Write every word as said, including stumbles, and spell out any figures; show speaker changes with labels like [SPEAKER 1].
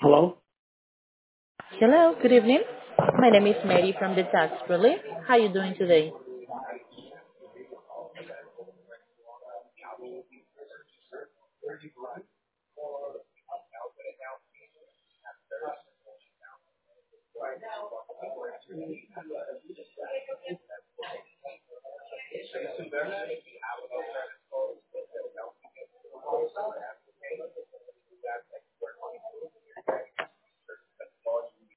[SPEAKER 1] Hello?
[SPEAKER 2] Hello, good evening. My name is Mary from the Tax Relief. How are you doing today?